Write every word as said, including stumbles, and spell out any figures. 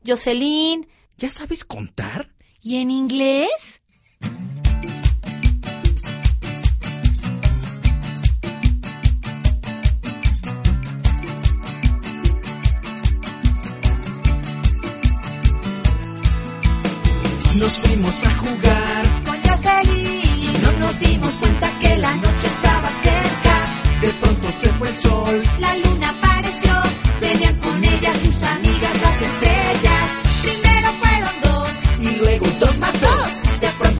Jocelyn. ¿Ya sabes contar? ¿Y en inglés? Nos fuimos a jugar Con Jocelyn. y no nos dimos cuenta que la noche estaba cerca. De pronto se fue el sol. La luna